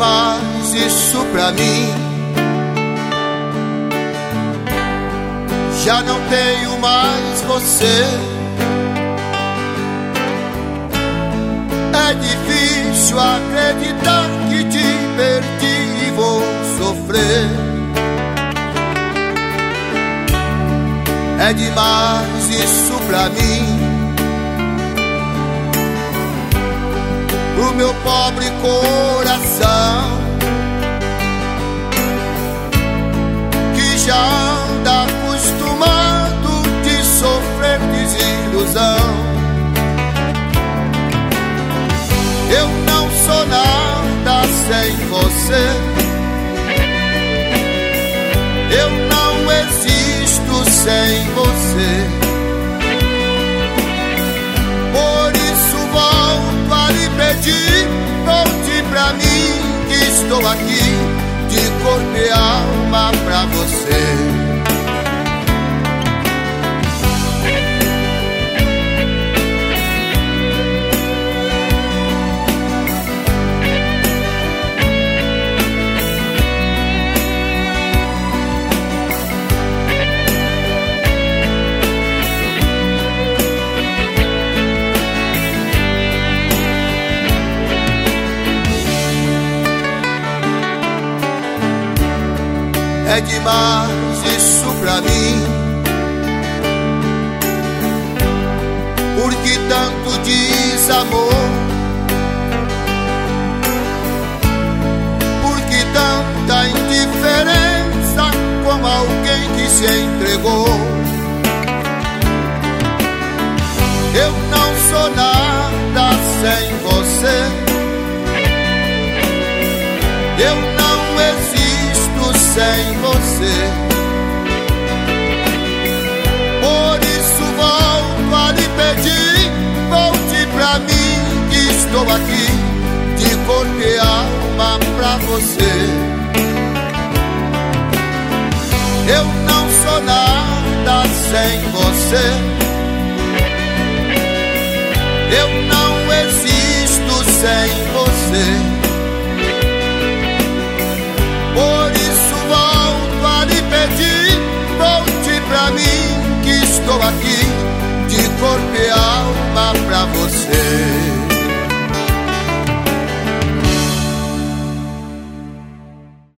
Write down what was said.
demais isso pra mim. Já não tenho mais você. É difícil acreditar que te perdi e vou sofrer. É demais isso pra mim. Pro meu pobre coração, que já anda acostumado de sofrer desilusão. Eu não sou nada sem você. Eu não existo sem você. Por isso volto a lhe pedir, volte pra mim, que estou aqui de corpo e alma pra você. É demais isso pra mim. Por que tanto desamor? Por que tanta indiferença com alguém que se entregou? Eu não sou nada sem você. Eu não existo sem você. Por isso volto a lhe pedir, volte pra mim, que estou aqui de corpo e alma pra você. Eu não sou nada sem você. Eu não existo sem você. Por isso volto a lhe pedir, volte pra mim, que estou aqui de corpo e alma pra você.